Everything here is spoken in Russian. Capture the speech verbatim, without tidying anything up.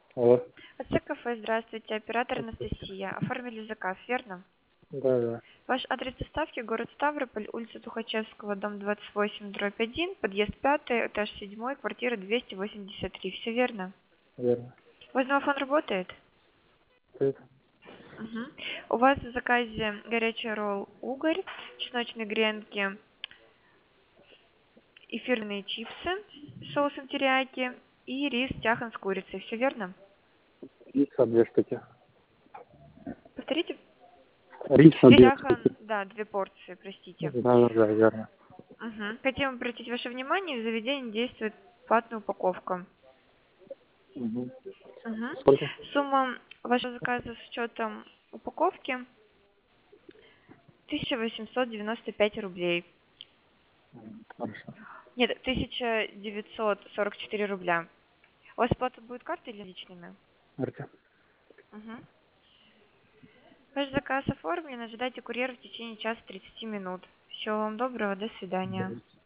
Алло. Отсек кафе, здравствуйте, оператор Анастасия. Оформили заказ, верно? Да, да, Ваш адрес доставки город Ставрополь, улица Тухачевского, дом двадцать восемь, дробь один, подъезд пятый, этаж седьмой, квартира двести восемьдесят три. Все верно? верно. У вас домофон работает? Ты? Мгм. У вас в заказе горячий ролл угорь, чесночные гренки и фирменные чипсы с соусом терияки и рис тяхан с курицей. Все верно? Риса две штуки. Повторите? Риса Рис две тяхан, штуки. да, две порции, простите. Да, да, да, верно. Мгм. Хотим обратить ваше внимание, в заведении действует платная упаковка. Угу. Мгм. Сколько? Сумма вашего заказа с учетом упаковки тысяча восемьсот девяносто пять рублей. Хорошо. Нет, тысяча девятьсот сорок четыре рубля. У вас оплата будет картой или наличными? Арти. Мгм. Ваш заказ оформлен, ожидайте курьера в течение часа тридцати минут. Всего вам доброго, до свидания.